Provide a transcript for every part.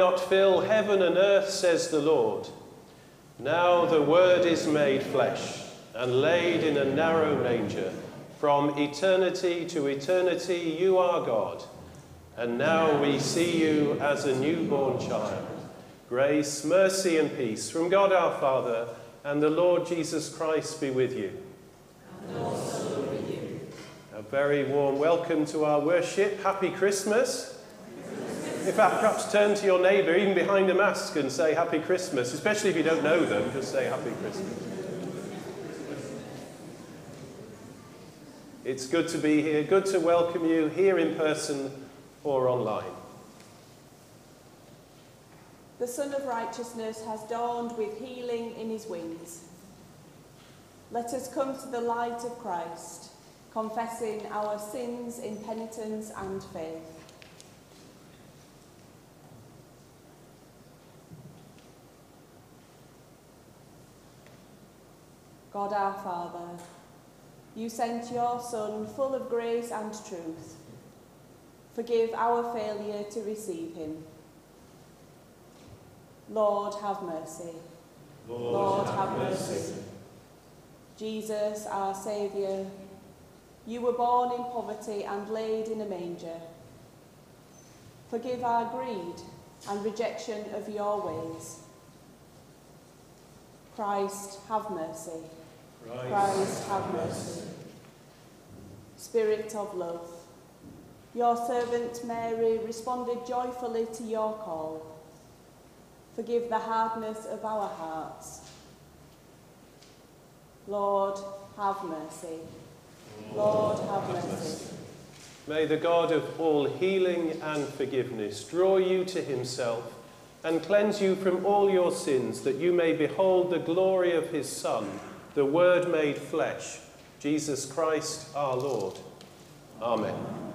not fill heaven and earth, says the Lord. Now the Word is made flesh and laid in a narrow manger. From eternity to eternity you are God, and now we see you as a newborn child. Grace, mercy and peace from God our Father and the Lord Jesus Christ be with you. And also with you. A very warm welcome to our worship. Happy Christmas. In fact, perhaps turn to your neighbour, even behind a mask, and say Happy Christmas, especially if you don't know them, just say Happy Christmas. It's good to be here, good to welcome you here in person or online. The Sun of Righteousness has dawned with healing in his wings. Let us come to the light of Christ, confessing our sins in penitence and faith. God our Father, you sent your Son full of grace and truth. Forgive our failure to receive him. Lord, have mercy. Lord, have mercy. Jesus, our Saviour, you were born in poverty and laid in a manger. Forgive our greed and rejection of your ways. Christ, have mercy. Christ, have mercy. Spirit of love, your servant Mary responded joyfully to your call. Forgive the hardness of our hearts. Lord, have mercy. Lord, have mercy. May the God of all healing and forgiveness draw you to himself and cleanse you from all your sins, that you may behold the glory of his Son, the Word made flesh, Jesus Christ our Lord. Amen.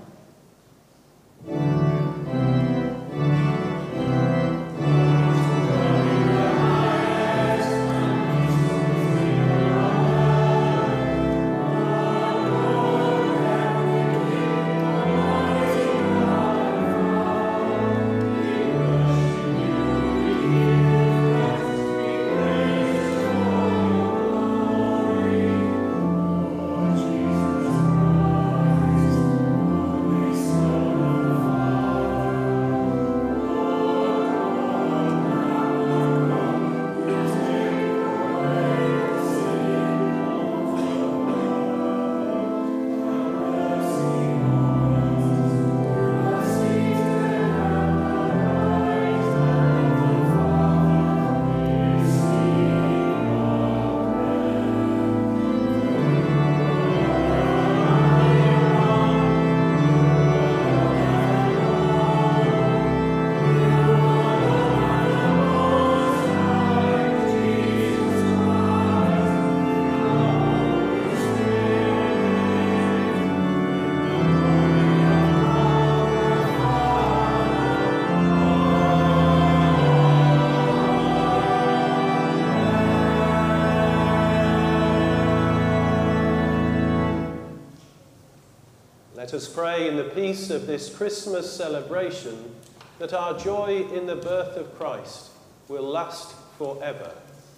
Let us pray in the peace of this Christmas celebration that our joy in the birth of Christ will last forever.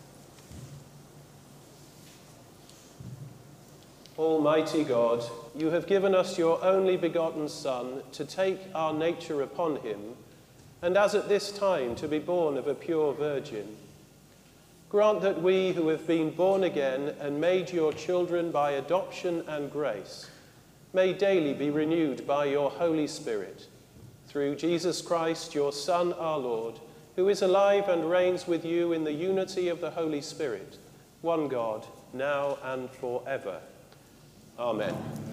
Almighty God, you have given us your only begotten Son to take our nature upon him, and as at this time to be born of a pure virgin. Grant that we who have been born again and made your children by adoption and grace may daily be renewed by your Holy Spirit, through Jesus Christ, your Son, our Lord, who is alive and reigns with you in the unity of the Holy Spirit, one God, now and forever. Amen.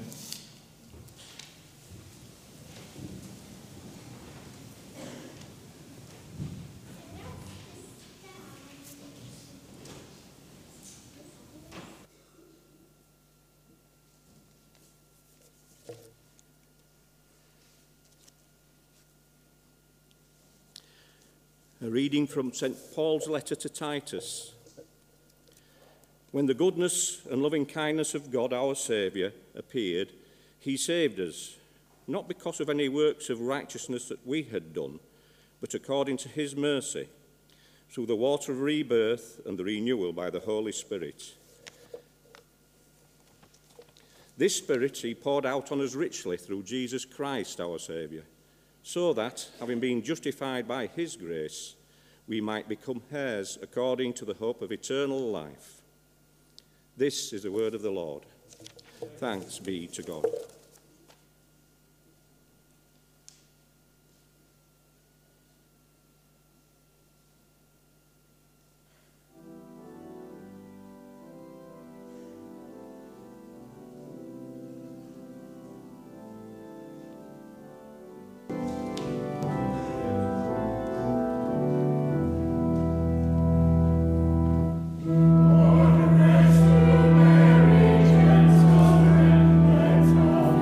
A reading from St. Paul's letter to Titus. When the goodness and loving kindness of God our Saviour appeared, he saved us, not because of any works of righteousness that we had done, but according to his mercy, through the water of rebirth and the renewal by the Holy Spirit. This Spirit he poured out on us richly through Jesus Christ our Saviour, so that, having been justified by his grace, we might become heirs according to the hope of eternal life. This is the word of the Lord. Thanks be to God. Lord,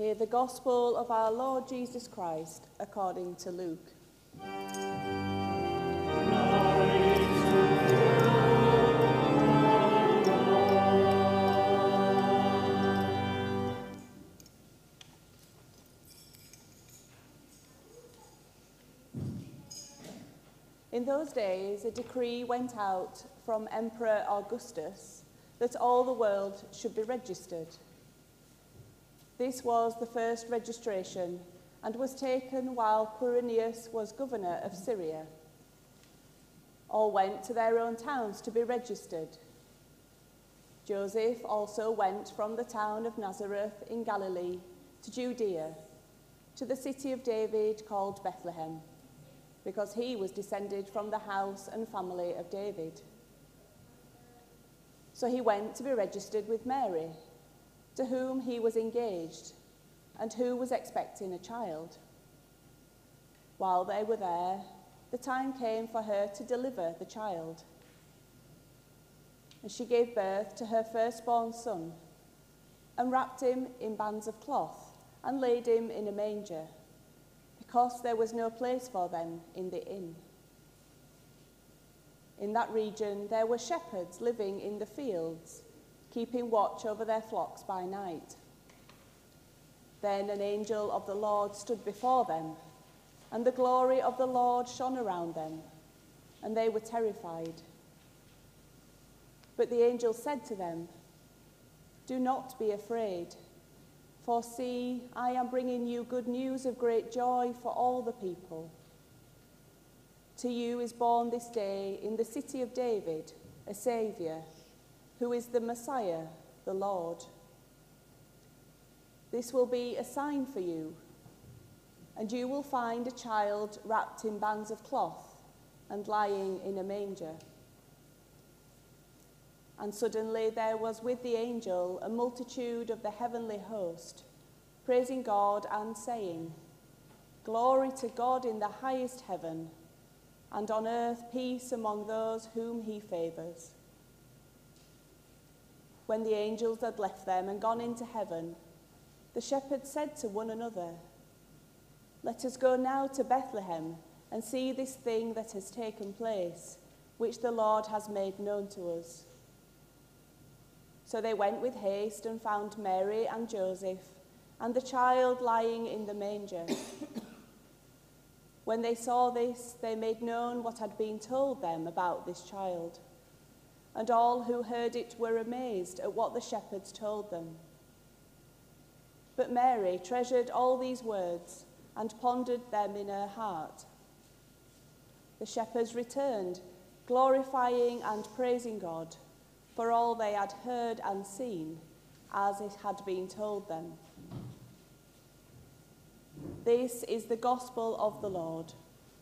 Hear the gospel of our Lord Jesus Christ according to Luke. In those days, a decree went out from Emperor Augustus that all the world should be registered. This was the first registration and was taken while Quirinius was governor of Syria. All went to their own towns to be registered. Joseph also went from the town of Nazareth in Galilee to Judea, to the city of David called Bethlehem, because he was descended from the house and family of David. So he went to be registered with Mary, to whom he was engaged, and who was expecting a child. While they were there, the time came for her to deliver the child. And she gave birth to her firstborn son, and wrapped him in bands of cloth, and laid him in a manger, because there was no place for them in the inn. In that region there were shepherds living in the fields, keeping watch over their flocks by night. Then an angel of the Lord stood before them, and the glory of the Lord shone around them, and they were terrified. But the angel said to them, "Do not be afraid. For see, I am bringing you good news of great joy for all the people. To you is born this day in the city of David a Saviour, who is the Messiah, the Lord. This will be a sign for you, and you will find a child wrapped in bands of cloth and lying in a manger." And suddenly there was with the angel a multitude of the heavenly host, praising God and saying, "Glory to God in the highest heaven, and on earth peace among those whom he favours." When the angels had left them and gone into heaven, the shepherds said to one another, "Let us go now to Bethlehem and see this thing that has taken place, which the Lord has made known to us." So they went with haste and found Mary and Joseph and the child lying in the manger. When they saw this, they made known what had been told them about this child. And all who heard it were amazed at what the shepherds told them. But Mary treasured all these words and pondered them in her heart. The shepherds returned, glorifying and praising God for all they had heard and seen, as it had been told them. This is the gospel of the Lord.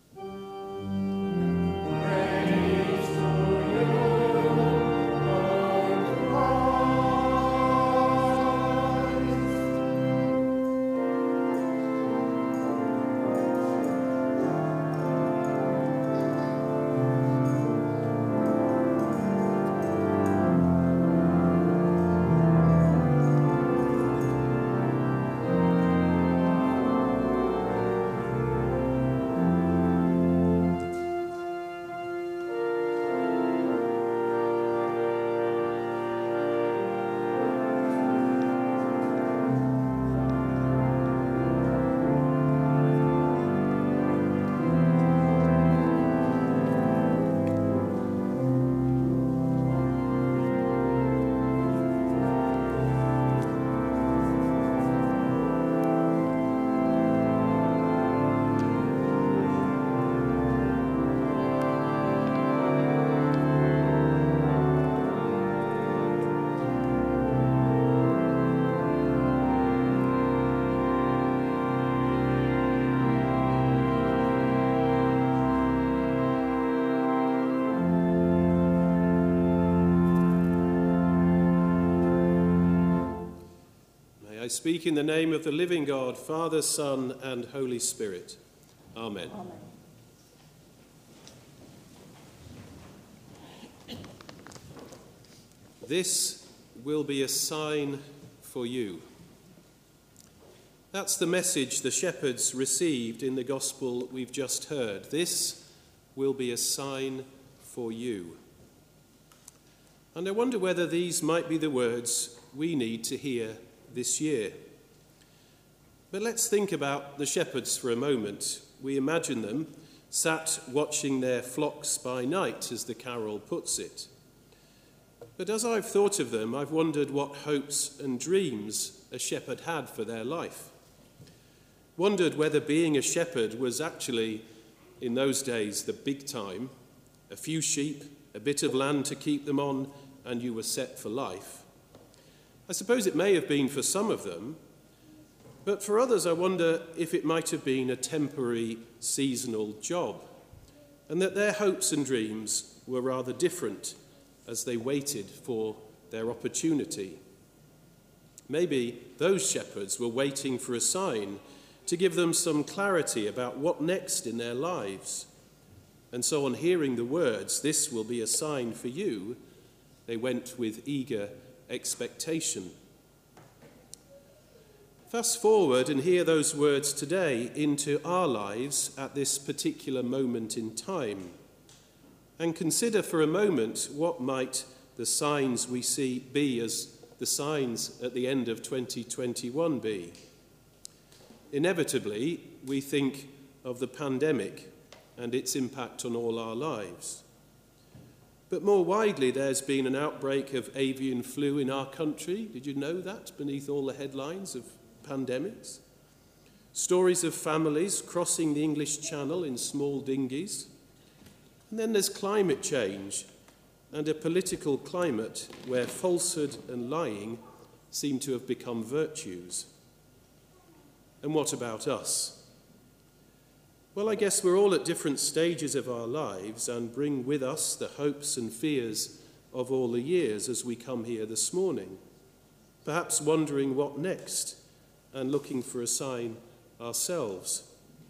I speak in the name of the living God, Father, Son, and Holy Spirit. Amen. Amen. This will be a sign for you. That's the message the shepherds received in the gospel we've just heard. This will be a sign for you. And I wonder whether these might be the words we need to hear this year. But let's think about the shepherds for a moment. We imagine them sat watching their flocks by night, as the carol puts it. But as I've thought of them, I've wondered what hopes and dreams a shepherd had for their life. Wondered whether being a shepherd was actually, in those days, the big time. A few sheep, a bit of land to keep them on, and you were set for life. I suppose it may have been for some of them, but for others I wonder if it might have been a temporary, seasonal job, and that their hopes and dreams were rather different as they waited for their opportunity. Maybe those shepherds were waiting for a sign to give them some clarity about what next in their lives. And so on hearing the words, "This will be a sign for you," they went with eager expectation. Fast forward and hear those words today into our lives at this particular moment in time. And consider for a moment what might the signs we see be as the signs at the end of 2021 be. Inevitably, we think of the pandemic and its impact on all our lives. But more widely, there's been an outbreak of avian flu in our country. Did you know that, beneath all the headlines of pandemics? Stories of families crossing the English Channel in small dinghies. And then there's climate change and a political climate where falsehood and lying seem to have become virtues. And what about us? Well, I guess we're all at different stages of our lives and bring with us the hopes and fears of all the years as we come here this morning, perhaps wondering what next and looking for a sign ourselves.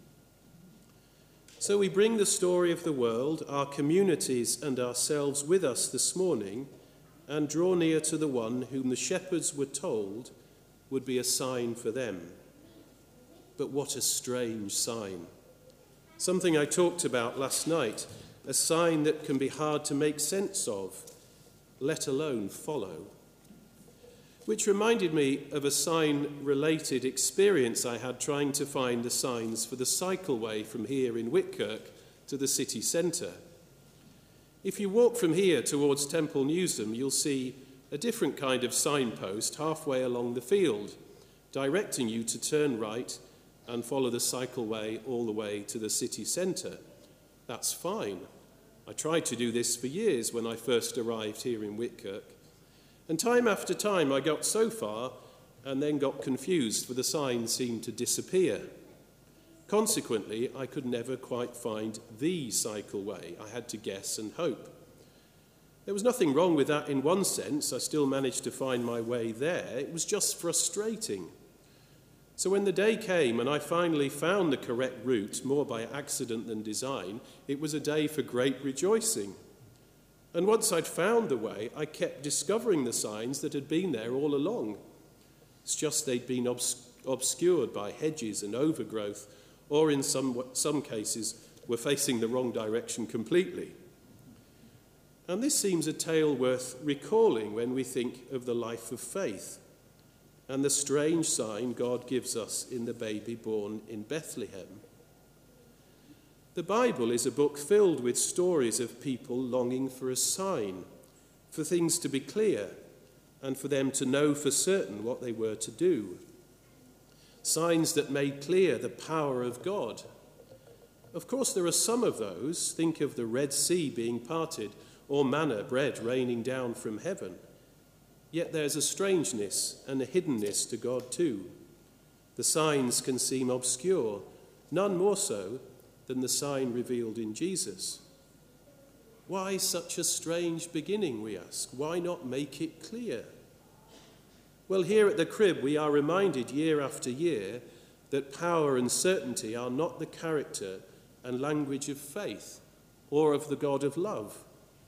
So we bring the story of the world, our communities and ourselves with us this morning and draw near to the one whom the shepherds were told would be a sign for them. But what a strange sign. Something I talked about last night, a sign that can be hard to make sense of, let alone follow. Which reminded me of a sign-related experience I had trying to find the signs for the cycleway from here in Whitkirk to the city centre. If you walk from here towards Temple Newsam, you'll see a different kind of signpost halfway along the field, directing you to turn right and follow the cycleway all the way to the city centre. That's fine. I tried to do this for years when I first arrived here in Whitkirk. And time after time I got so far and then got confused, for the sign seemed to disappear. Consequently, I could never quite find the cycleway. I had to guess and hope. There was nothing wrong with that in one sense. I still managed to find my way there. It was just frustrating. So when the day came and I finally found the correct route, more by accident than design, it was a day for great rejoicing. And once I'd found the way, I kept discovering the signs that had been there all along. It's just they'd been obscured by hedges and overgrowth, or in some cases were facing the wrong direction completely. And this seems a tale worth recalling when we think of the life of faith and the strange sign God gives us in the baby born in Bethlehem. The Bible is a book filled with stories of people longing for a sign, for things to be clear, and for them to know for certain what they were to do. Signs that made clear the power of God. Of course, there are some of those. Think of the Red Sea being parted, or manna, bread raining down from heaven. Yet there's a strangeness and a hiddenness to God too. The signs can seem obscure, none more so than the sign revealed in Jesus. Why such a strange beginning, we ask? Why not make it clear? Well, here at the Crib we are reminded year after year that power and certainty are not the character and language of faith or of the God of love.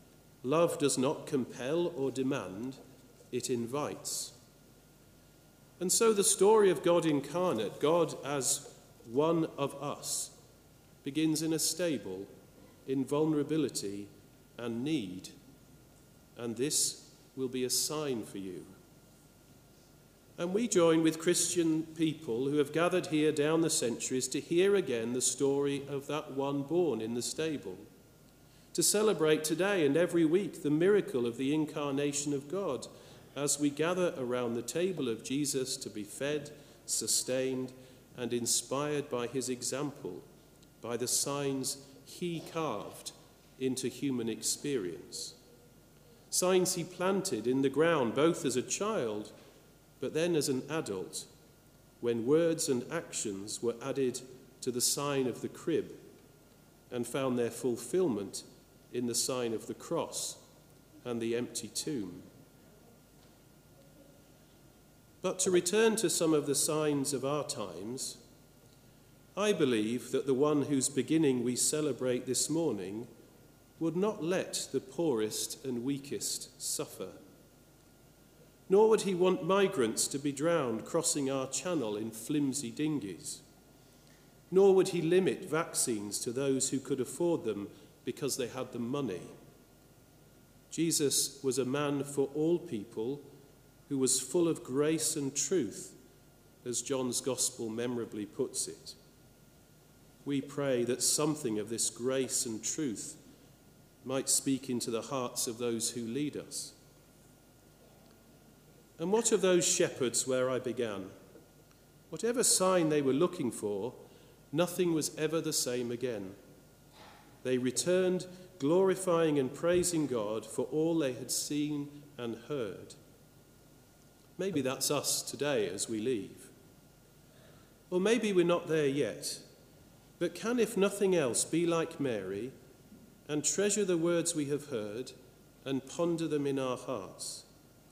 Love does not compel or demand, it invites. And so the story of God incarnate, God as one of us, begins in a stable, in vulnerability and need. And this will be a sign for you. And we join with Christian people who have gathered here down the centuries to hear again the story of that one born in the stable, to celebrate today and every week the miracle of the incarnation of God as we gather around the table of Jesus to be fed, sustained, and inspired by his example, by the signs he carved into human experience. Signs he planted in the ground both as a child but then as an adult, when words and actions were added to the sign of the crib and found their fulfillment in the sign of the cross and the empty tomb. But to return to some of the signs of our times, I believe that the one whose beginning we celebrate this morning would not let the poorest and weakest suffer. Nor would he want migrants to be drowned crossing our channel in flimsy dinghies. Nor would he limit vaccines to those who could afford them because they had the money. Jesus was a man for all people who was full of grace and truth, as John's Gospel memorably puts it. We pray that something of this grace and truth might speak into the hearts of those who lead us. And what of those shepherds where I began? Whatever sign they were looking for, nothing was ever the same again. They returned glorifying and praising God for all they had seen and heard. Maybe that's us today as we leave. Or maybe we're not there yet, but can, if nothing else, be like Mary and treasure the words we have heard and ponder them in our hearts.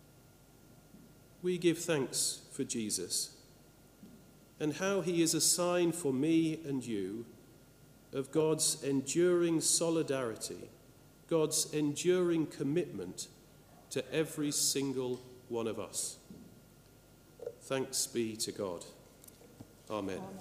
We give thanks for Jesus and how he is a sign for me and you of God's enduring solidarity, God's enduring commitment to every single one of us. Thanks be to God. Amen. Amen.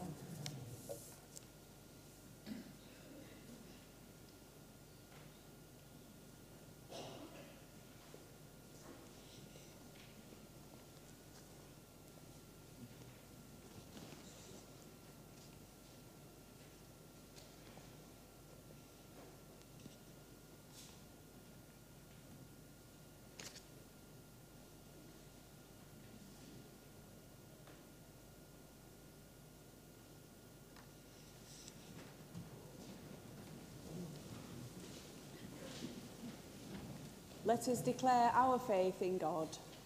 Let us declare our faith in God.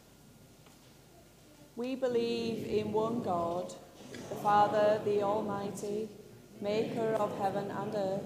We believe in one God, the Father, the Almighty, maker of heaven and earth.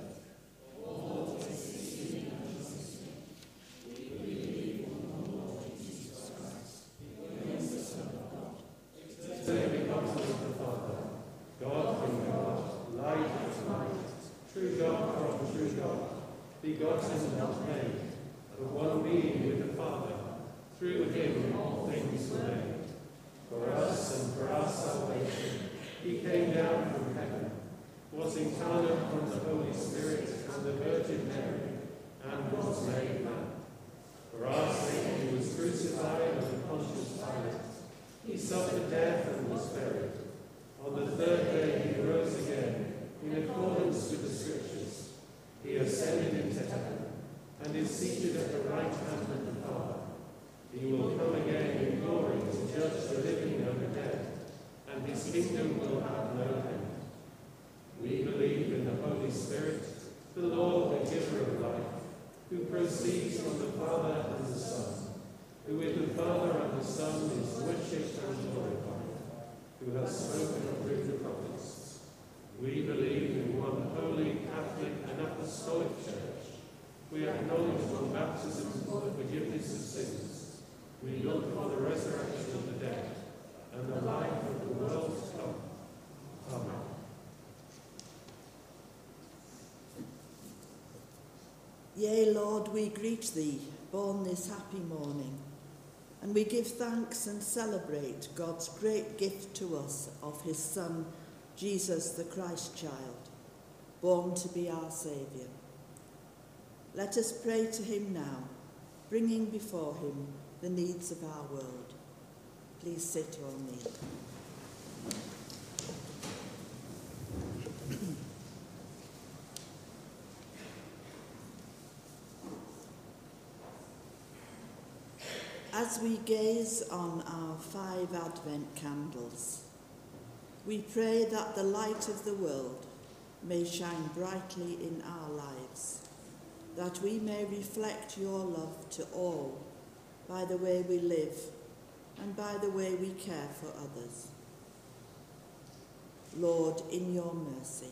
Begotten and not made, but one being with the Father, through him all things were made. For us and for our salvation, he came down from heaven, was incarnate from the Holy Spirit and the Virgin Mary, and was made man. For our sake he was crucified under Pontius Pilate. He suffered death and was buried. On the third day he rose again, in accordance with the Scriptures. He ascended into heaven, and is seated at the right hand of the Father. He will come again in glory to judge the living and the dead, and his kingdom will have no end. We believe in the Holy Spirit, the Lord, the giver of life, who proceeds from the Father and the Son, who with the Father and the Son is worshipped and glorified, who has spoken through the prophets. We believe in one holy, Catholic, and Apostolic Church. We acknowledge one baptism for the forgiveness of sins. We look for the resurrection of the dead and the life of the world to come. Amen. Yea, Lord, we greet thee, born this happy morning. And we give thanks and celebrate God's great gift to us of his Son, Jesus the Christ child, born to be our Saviour. Let us pray to him now, bringing before him the needs of our world. Please sit or kneel. As we gaze on our 5 Advent candles, we pray that the light of the world may shine brightly in our lives, that we may reflect your love to all by the way we live and by the way we care for others. Lord, in your mercy.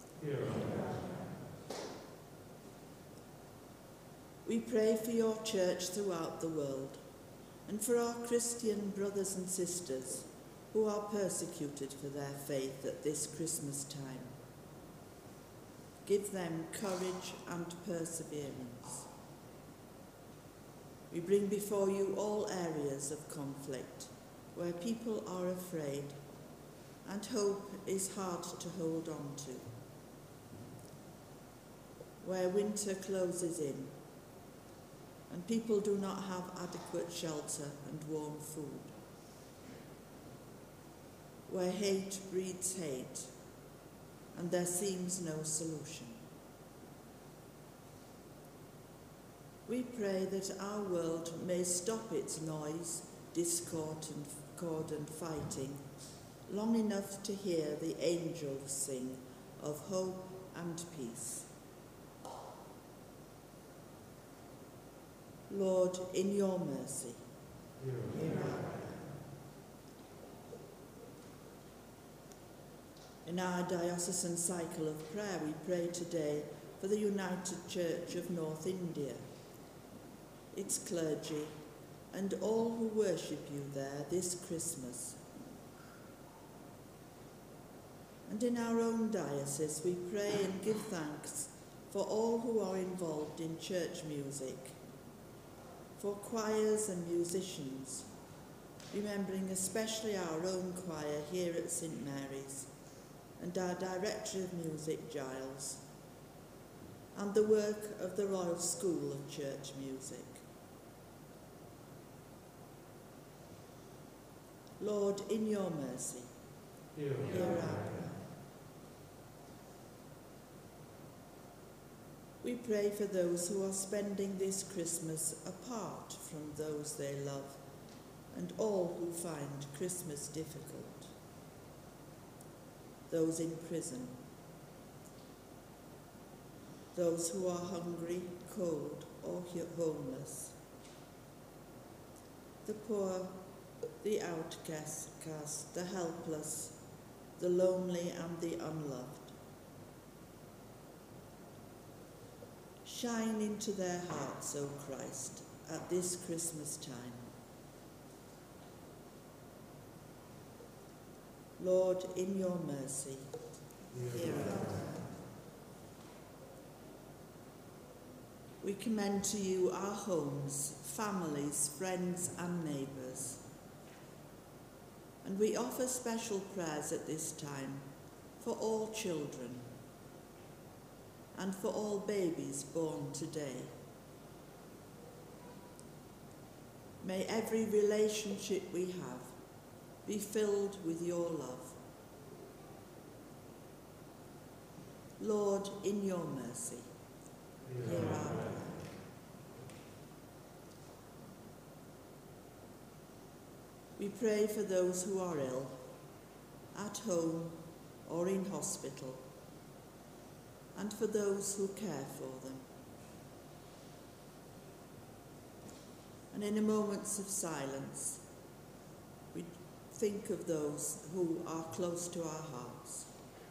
We pray for your church throughout the world, and for our Christian brothers and sisters who are persecuted for their faith at this Christmas time. Give them courage and perseverance. We bring before you all areas of conflict where people are afraid and hope is hard to hold on to, where winter closes in and people do not have adequate shelter and warm food, where hate breeds hate and there seems no solution. We pray that our world may stop its noise, discord and fighting long enough to hear the angels sing of hope and peace. Lord, in your mercy. Hear our prayer. In our diocesan cycle of prayer, we pray today for the United Church of North India, its clergy, and all who worship you there this Christmas. And in our own diocese, we pray and give thanks for all who are involved in church music, for choirs and musicians, remembering especially our own choir here at St Mary's, and our Director of Music, Giles, and the work of the Royal School of Church Music. Lord, in your mercy, hear our prayer. We pray for those who are spending this Christmas apart from those they love, and all who find Christmas difficult. Those in prison, those who are hungry, cold, or homeless, the poor, the outcast, the helpless, the lonely and the unloved. Shine into their hearts, O Christ, at this Christmas time. Lord, in your mercy, hear our prayer. We commend to you our homes, families, friends and neighbours. And we offer special prayers at this time for all children and for all babies born today. May every relationship we have be filled with your love. Lord, in your mercy, hear our prayer. We pray for those who are ill, at home or in hospital, and for those who care for them. And in the moments of silence, we think of those who are close to our hearts.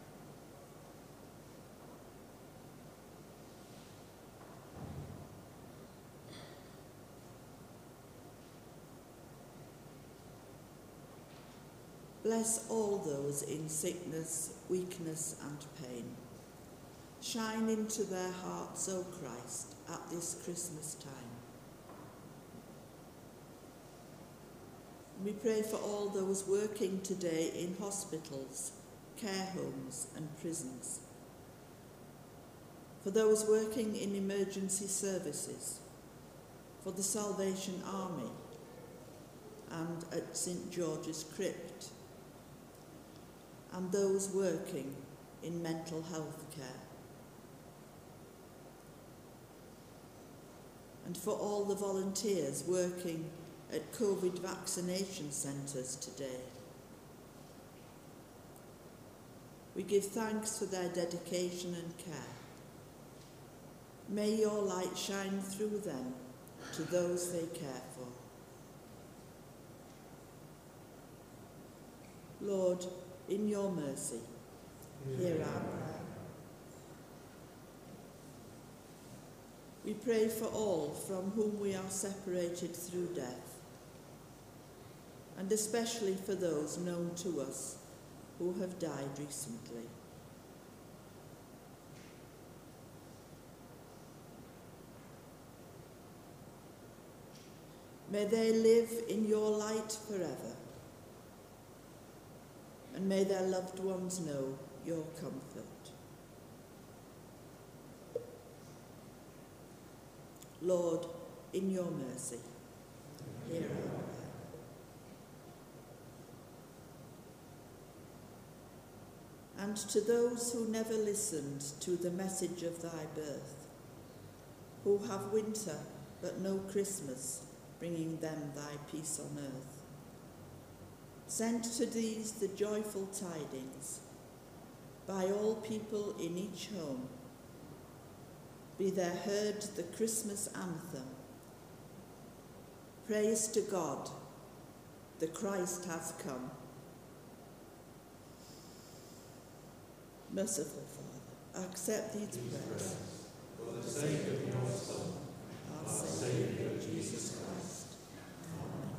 Bless all those in sickness, weakness and pain. Shine into their hearts, O Christ, at this Christmas time. We pray for all those working today in hospitals, care homes and prisons, for those working in emergency services, for the Salvation Army and at St George's Crypt, and those working in mental health care. And for all the volunteers working at COVID vaccination centres today. We give thanks for their dedication and care. May your light shine through them to those they care for. Lord, in your mercy, hear our prayer. We pray for all from whom we are separated through death, and especially for those known to us who have died recently. May they live in your light forever, and may their loved ones know your comfort. Lord, in your mercy, hear our prayer. And to those who never listened to the message of thy birth, who have winter but no Christmas, bringing them thy peace on earth, send to these the joyful tidings, by all people in each home. Be there heard the Christmas anthem. Praise to God, the Christ has come. Merciful Father, accept these prayers For the sake of your Son, our our Saviour, Saviour Jesus Christ. Amen.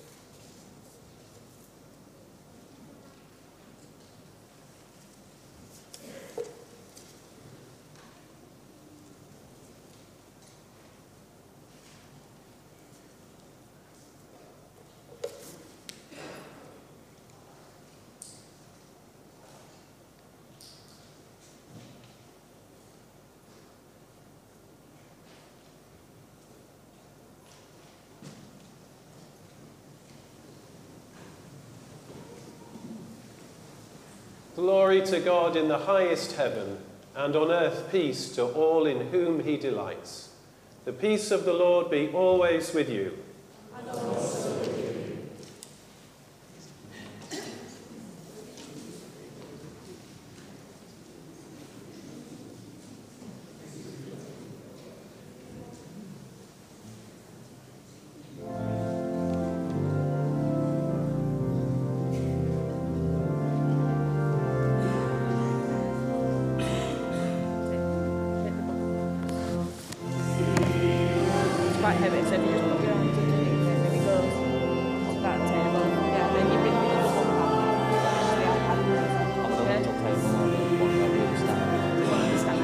Glory to God in the highest heaven, and on earth peace to all in whom he delights. The peace of the Lord be always with you. And also with you. Quite heavy, so if you just put your arms underneath it, then it goes on that table. Yeah, then you bring the other one back. On the little table or the one where we stand. The one we stand.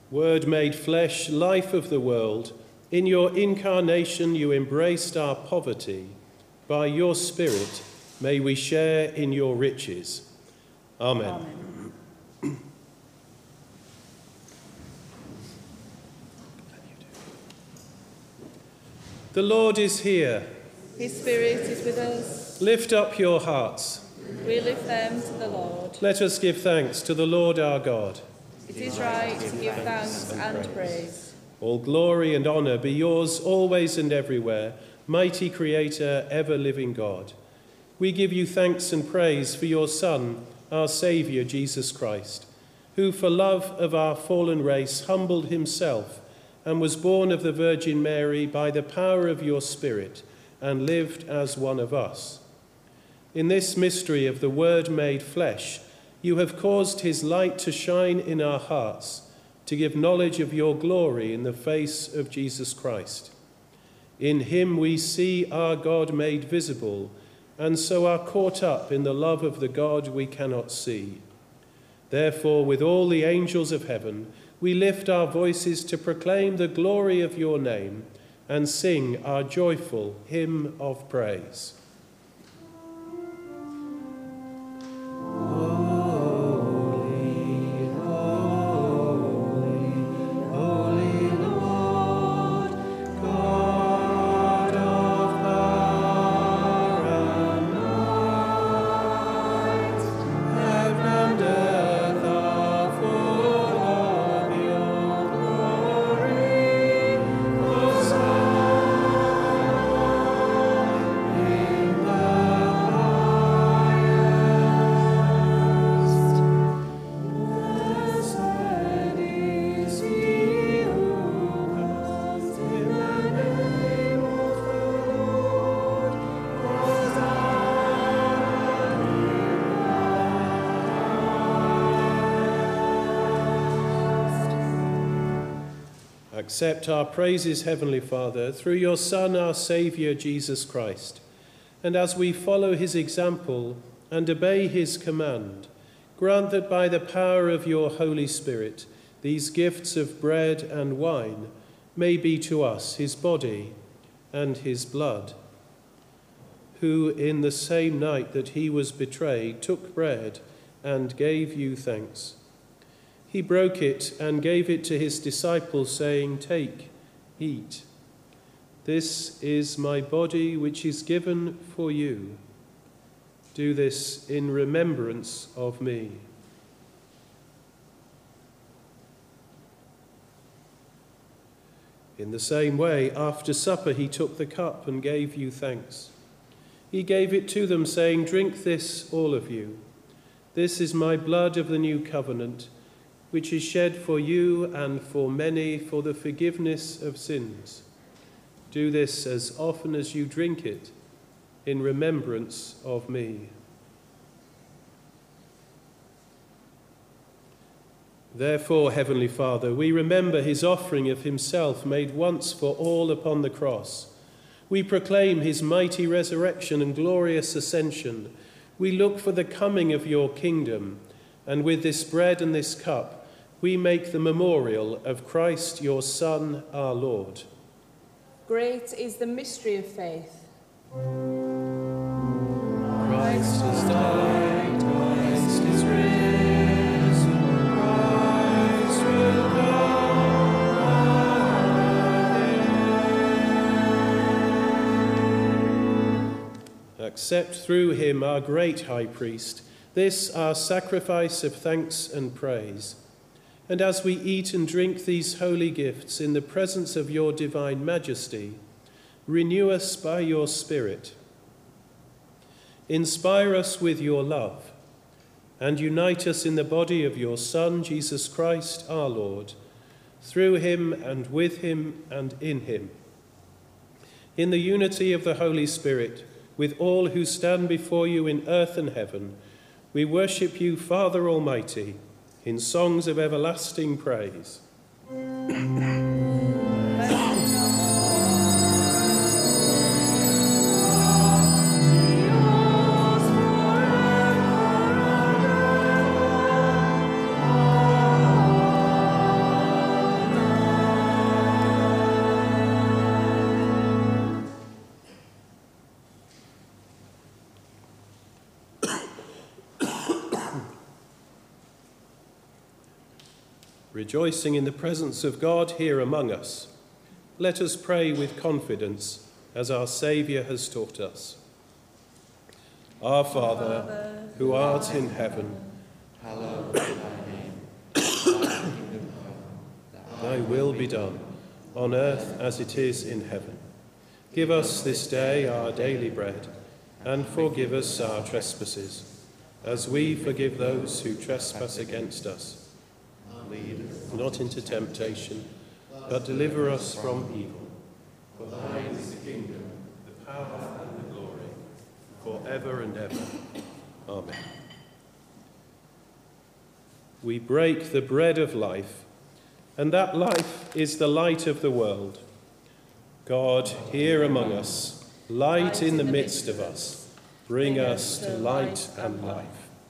Word made flesh, life of the world, in your incarnation you embraced our poverty. By your Spirit may we share in your riches. Amen. Amen. The Lord is here. His Spirit is with us. Lift up your hearts. We lift them to the Lord. Let us give thanks to the Lord our God. It is right to give thanks and praise. All glory and honour be yours always and everywhere, mighty Creator, ever-living God. We give you thanks and praise for your Son, our Saviour, Jesus Christ, who for love of our fallen race humbled himself and was born of the Virgin Mary by the power of your Spirit and lived as one of us. In this mystery of the Word made flesh, you have caused his light to shine in our hearts, to give knowledge of your glory in the face of Jesus Christ. In him we see our God made visible, and so are caught up in the love of the God we cannot see. Therefore, with all the angels of heaven, we lift our voices to proclaim the glory of your name and sing our joyful hymn of praise. Accept our praises, Heavenly Father, through your Son, our Saviour, Jesus Christ. And as we follow his example and obey his command, grant that by the power of your Holy Spirit, these gifts of bread and wine may be to us his body and his blood, who in the same night that he was betrayed took bread and gave you thanks. He broke it and gave it to his disciples, saying, "Take, eat. This is my body which is given for you. Do this in remembrance of me." In the same way, after supper, he took the cup and gave you thanks. He gave it to them, saying, "Drink this, all of you. This is my blood of the new covenant, which is shed for you and for many for the forgiveness of sins. Do this as often as you drink it in remembrance of me." Therefore, Heavenly Father, we remember his offering of himself made once for all upon the cross. We proclaim his mighty resurrection and glorious ascension. We look for the coming of your kingdom, and with this bread and this cup, we make the memorial of Christ, your Son, our Lord. Great is the mystery of faith. Christ has died, Christ is risen, Christ will come again. Accept through him, our great high priest, this our sacrifice of thanks and praise. And as we eat and drink these holy gifts in the presence of your divine majesty, renew us by your Spirit. Inspire us with your love, and unite us in the body of your Son, Jesus Christ, our Lord, through him and with him and in him. In the unity of the Holy Spirit, with all who stand before you in earth and heaven, we worship you, Father Almighty, in songs of everlasting praise. Rejoicing in the presence of God here among us, let us pray with confidence as our Saviour has taught us. Our Father, who art in heaven, Hallowed be thy name. Thy kingdom come. thy will be done, on earth as it is in heaven. Give us this day our daily bread, and forgive us our trespasses, as we forgive those who trespass against us. Lead us not into temptation, but deliver us from evil. For thine is the kingdom, the power and the glory, forever and ever. Amen. We break the bread of life, and that life is the light of the world. God, here among us, light in the midst of us, bring us to light and life.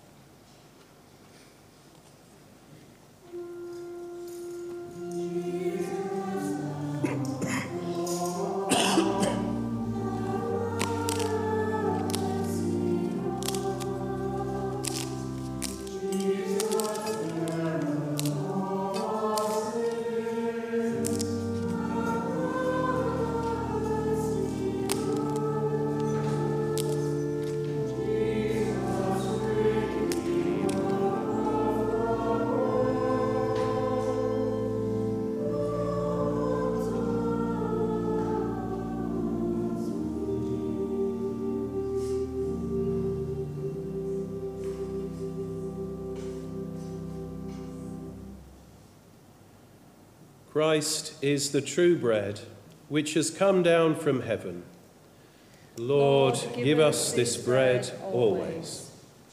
Christ is the true bread which has come down from heaven. Lord, give us this bread always.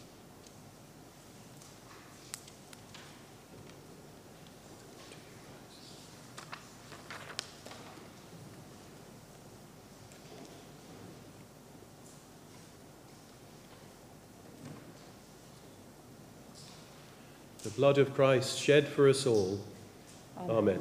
The blood of Christ shed for us all. Amen.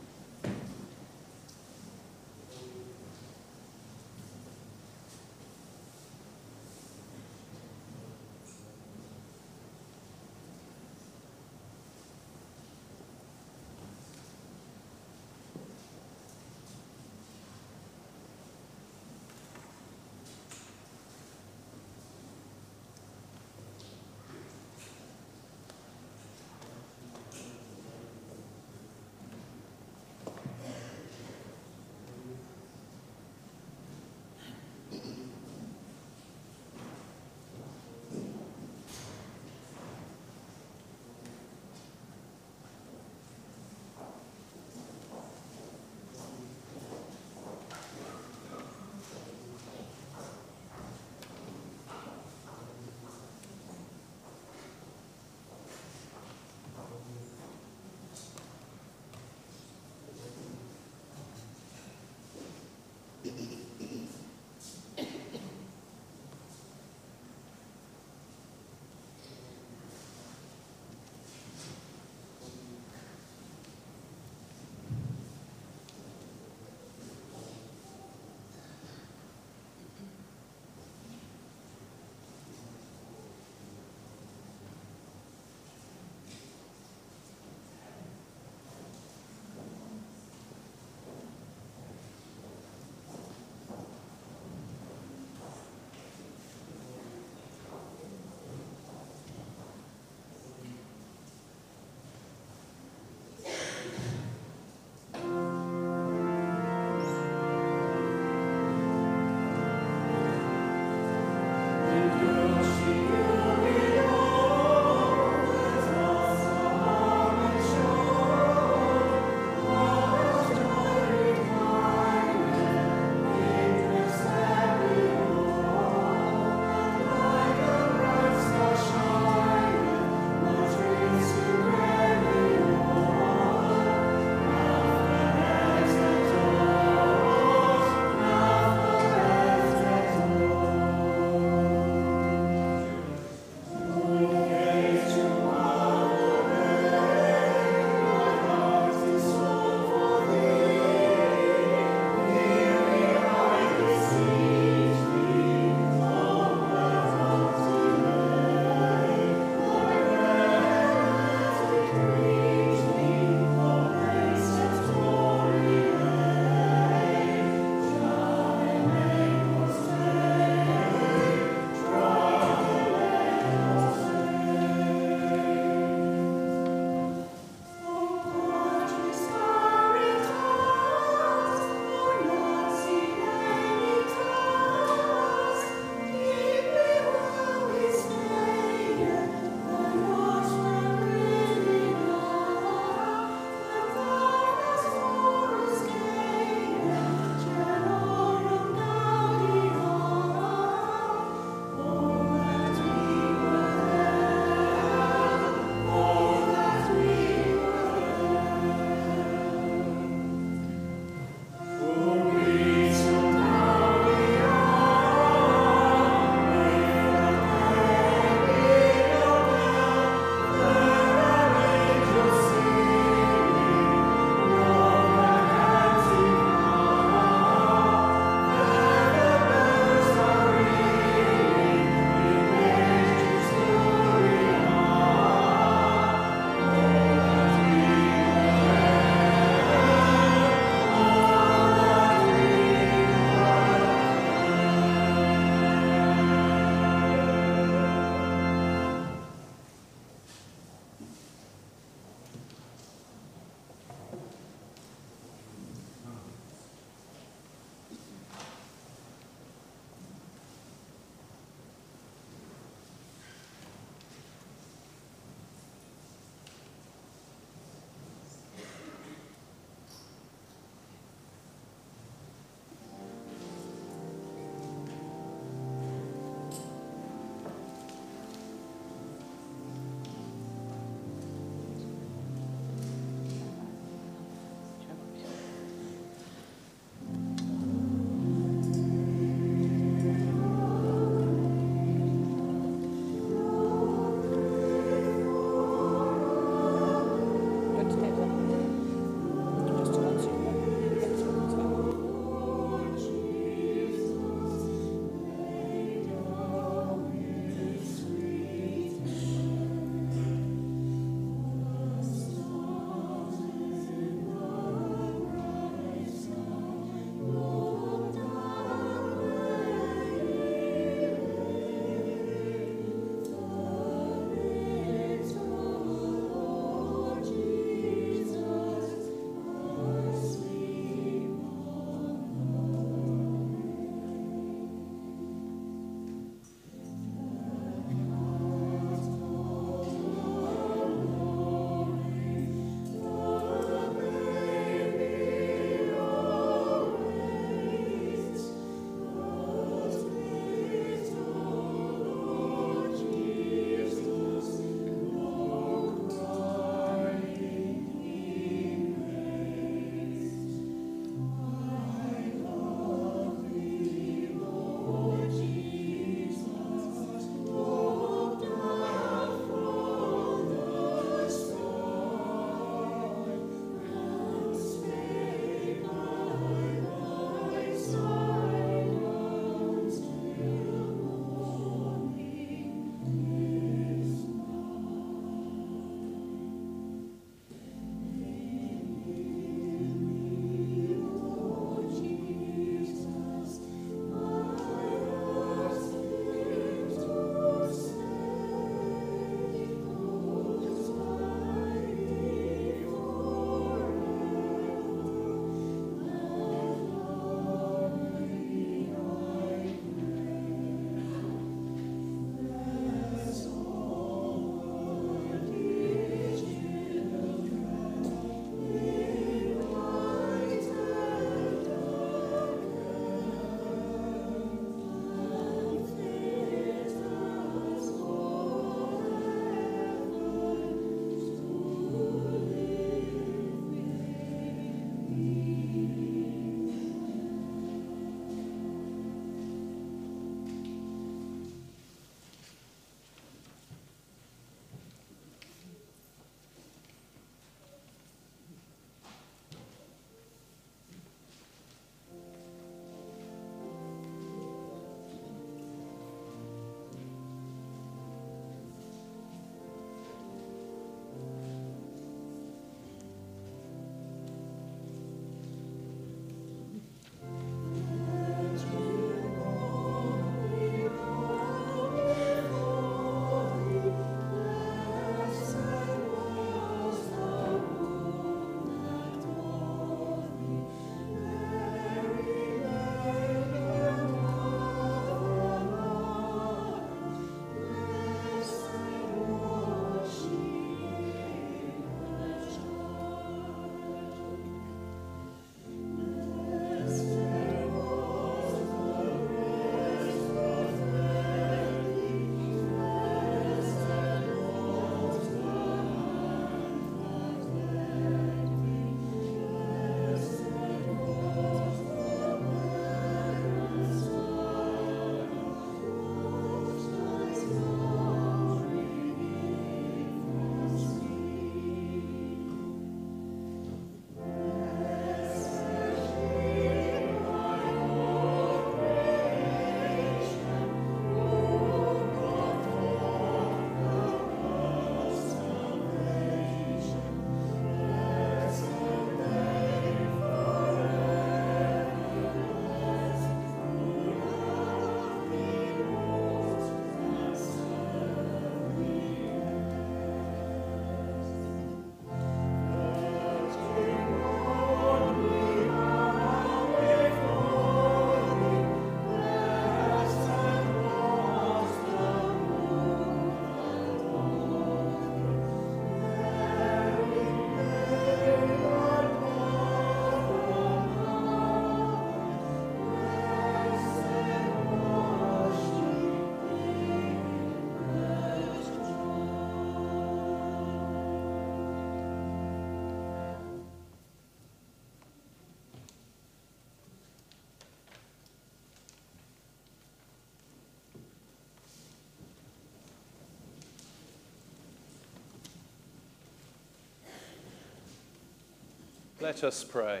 Let us pray.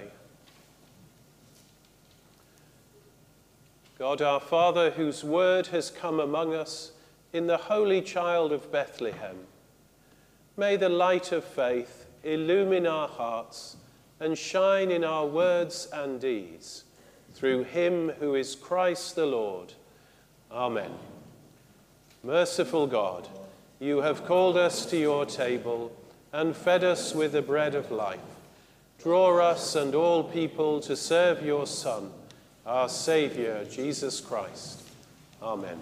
God our Father, whose word has come among us in the Holy Child of Bethlehem, may the light of faith illumine our hearts and shine in our words and deeds, through him who is Christ the Lord. Amen. Merciful God, you have called us to your table and fed us with the bread of life. Draw us and all people to serve your Son, our Saviour, Jesus Christ. Amen.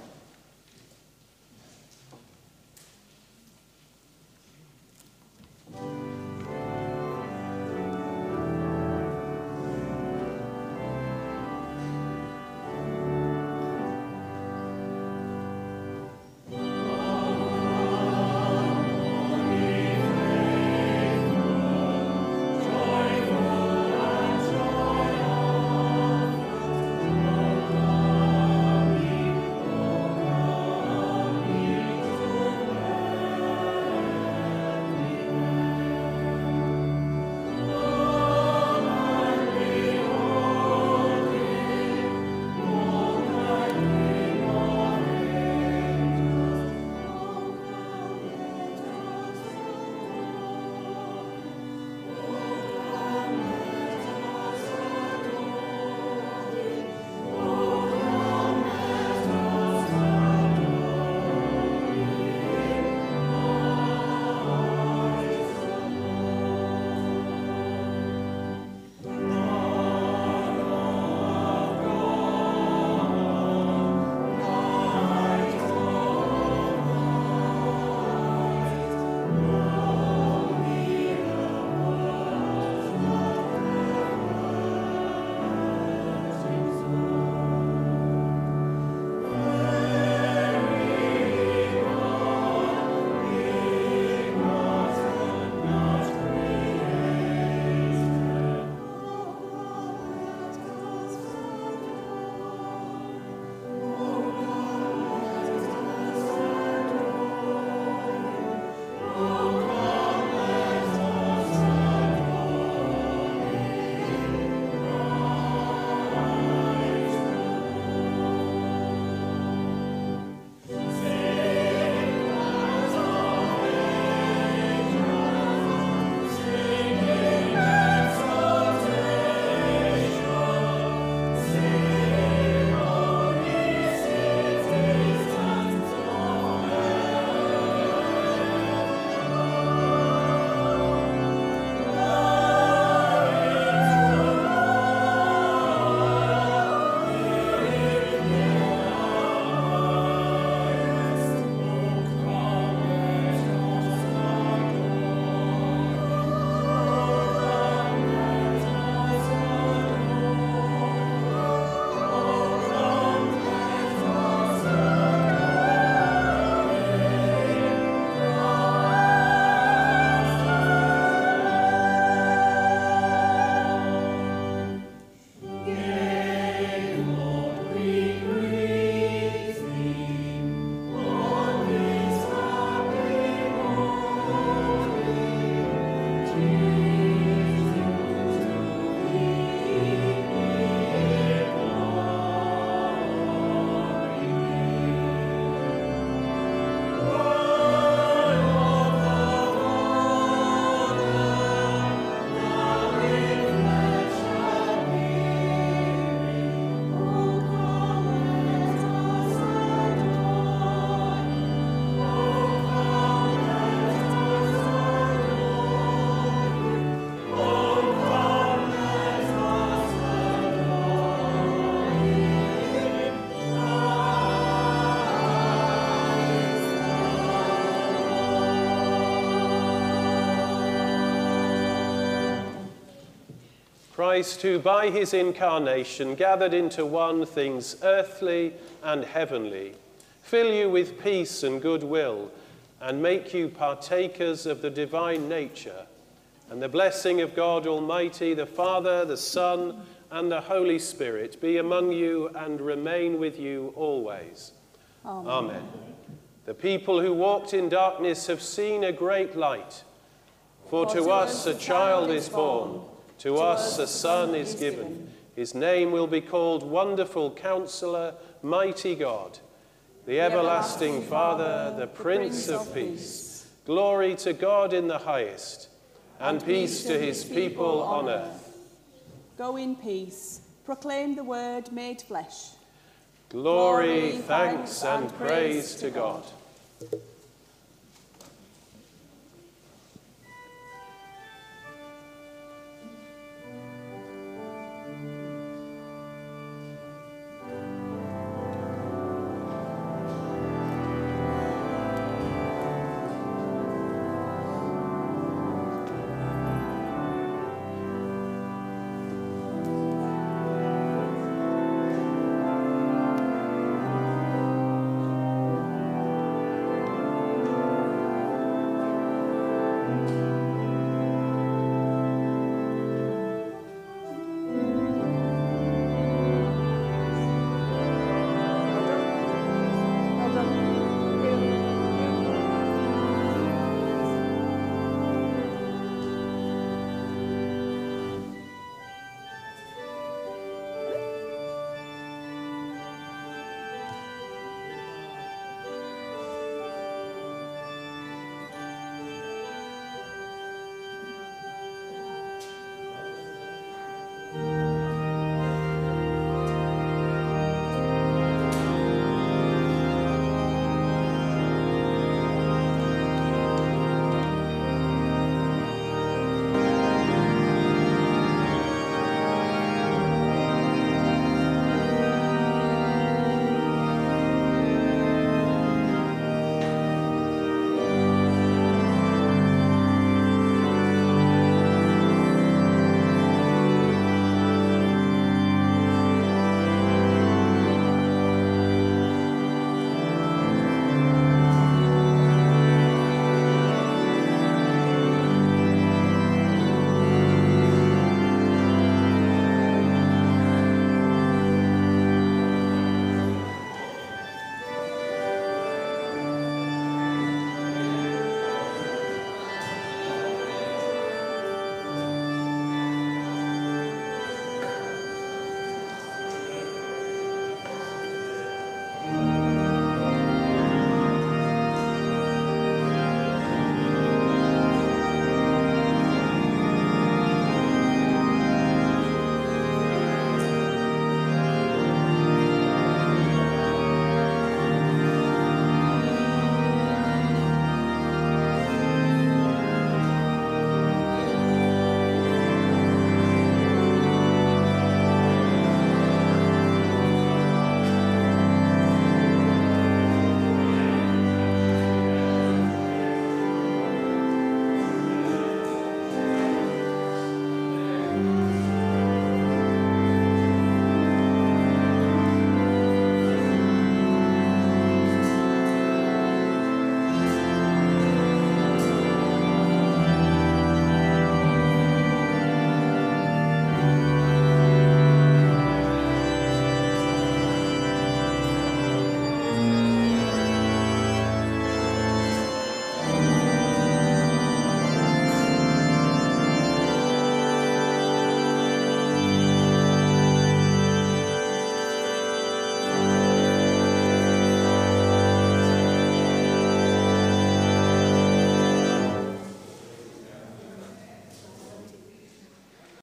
Christ, who by his incarnation gathered into one things earthly and heavenly, fill you with peace and goodwill, and make you partakers of the divine nature. And the blessing of God Almighty, the Father, the Son, and the Holy Spirit be among you and remain with you always. Amen. Amen. The people who walked in darkness have seen a great light. For to us a child is born, To us a son is given. His name will be called Wonderful Counselor, Mighty God, the Everlasting Father, the Prince of Peace. Glory to God in the highest, and peace to his people on earth. Go in peace. Proclaim the word made flesh. Glory, thanks, and praise to God.